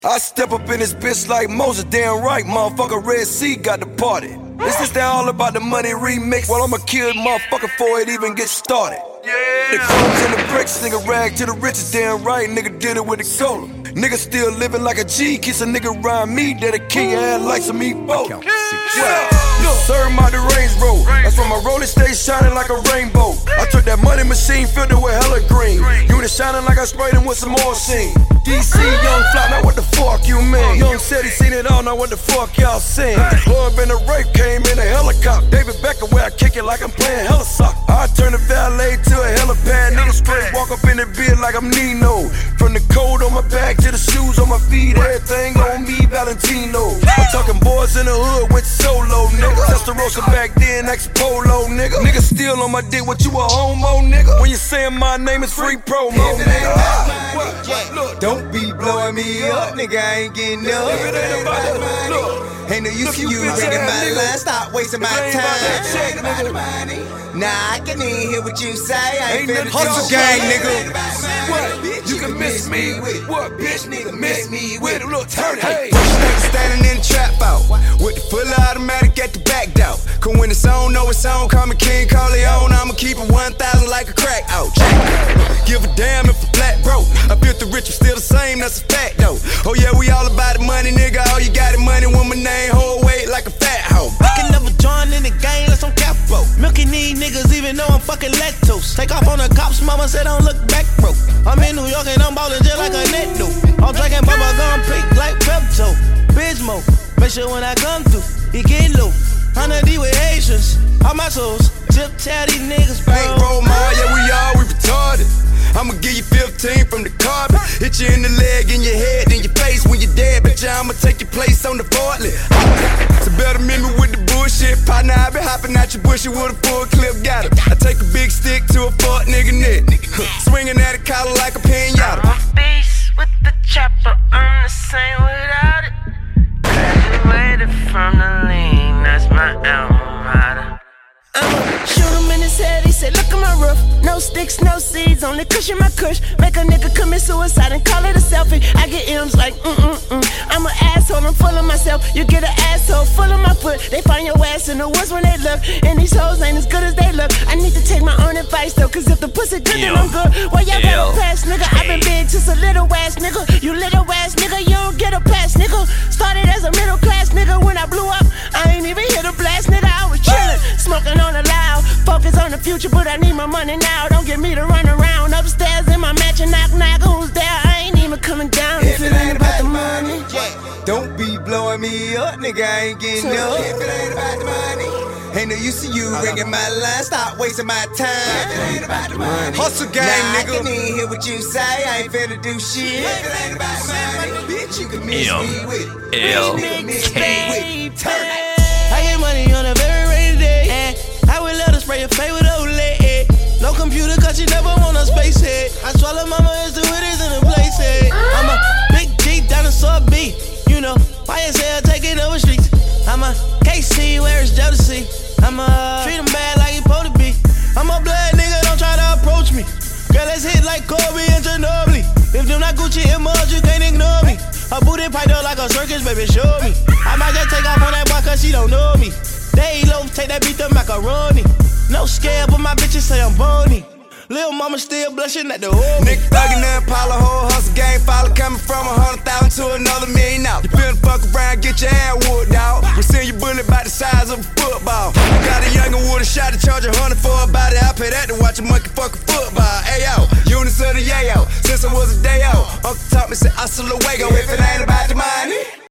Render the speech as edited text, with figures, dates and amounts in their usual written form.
I step up in this bitch like Moses, damn right, motherfucker. Red Sea got the party. This is that all about the money remix. Well, I'ma kill motherfucker before it even gets started. The crumbs and the bricks, nigga rag to the riches, damn right, nigga did it with the cola. Nigga still living like a G, kiss a nigga around me, that a king ass like some meatball. Serve my the Range Road, that's why my rolling stay shining like a rainbow. I took that money machine, filled it with hella green. Unit shining like I sprayed him with some more scene. DC, young fly, now what the fuck you mean? Young said he seen it all, now what the fuck y'all seen? The club and the rape came in a helicopter. David Beckham where I kick it like I'm playing hella soccer. I turn the valet to a helipad, nigga straight walk up in the bed like I'm Nino. From the coat on my back to the shoes on my feet, everything on me, Valentino. I'm talking boys in the hood, went solo, nigga. Testarossa back then, ex-polo, nigga. Nigga still on my dick, what you a homo, nigga? When you saying my name is free promo, nigga. Don't be blowing me up, nigga, I ain't getting up. Ain't no use to you ringing my line, stop wasting my time. Nah, I can even hear what you say, I ain't finna hustle gang, nigga. What? You can miss me with what, bitch? Nigga miss me with a little turn. Hey, standing in the trap out with the full automatic at the back door. Cause when it's on, know it's on, call me King Corleone. I'ma keep it 1,000 like a crack out. Give a damn if I'm flat broke. I built the rich, I'm still the same, that's a fact though. Oh yeah, we all about the money, nigga. All you got is money when my name hold weight like a fat hoe. I can never join in the game unless I'm capo. Milking these niggas even though I'm fucking lactose. Take off on the cops, mama said don't look back, bro. I'm in New York and I'm ballin' just like a netto. I'm drinking bubble gum pink like Pepto. Bismo, make sure when I come through, you get low. 100D with Haitians, all my souls. Tip tell these niggas, bro. Bankroll mall, yeah we retarded. I'ma give you 15 from the carpet. Hit you in the leg, in your head, in your face when you're dead. Bitch, I'ma take your place on the forklift. So better meet me with the bullshit. Partner, I been hopping out your bushy with a full clip. Got it. I take a big stick to a fuck nigga neck. Swinging at a collar like a pinata. I'm a beast with the chopper, I'm the same without it. Graduated from the lean, that's my alma mater. I'ma shoot him in his head, he said, look at my roof. No sticks, no seeds, only cushion my kush. Make a nigga commit suicide and call it a selfie. I get M's like, I'm an asshole, I'm full of myself. You get an asshole full of my foot. They find your ass in the woods when they look. And these hoes ain't as good as they look. I need to take my own advice though, cause if the pussy good, then I'm good. Well, y'all better pass, nigga. I been big since a little ass nigga. You little ass nigga, you don't get a pass, nigga. Started as a middle class nigga. When I blew up, I ain't even hit a blast, nigga. I was chillin', smoking on the loud. Focus on the future, but I need my money now. Don't get me to run around upstairs in my mansion, knock, knock. Who's there? I ain't even coming down if it ain't about the money. Don't be blowing me up, nigga, I ain't getting up. If it ain't about the money. Ain't no use to you ringing my line, stop wasting my time. If it ain't about the money. Hustle gang, nigga. I can even hear what you say, I ain't finna do shit. If it ain't about the money, bitch, you can miss me with it. Turn it. I get money on a very rainy day, and I would love to spray your face with Olay. No computer, cause you never want a space head. I swallow mama as the it is in a place head. I'm a big G, dinosaur B. You know, YSL take it over streets. I'm a KC, where is jealousy? I'm a treat him bad like he supposed to be. I'm a blood nigga, don't try to approach me. Girl, let's hit like Kobe and Ginobili. If them not Gucci emoji, you can't ignore me. Her booty piped up like a circus, baby, show me. I might just take off on that boy cause she don't know me. They low, take that beat the macaroni. No scale, but my bitches say I'm bony. Lil' mama still blushing at the old nigga thuggin' that Impala, whole hustle game follow coming from 100,000 to another million out. You finna fuck around, get your ass whooped, dawg. We send your bullet about the size of a football. I got a youngin' with a shot to charge 100 for a body. I pay that to watch a monkey fuck a football. Ayo, units of the yayo. Since I was a day old, Uncle taught me, said, hasta luego. If it ain't about the money.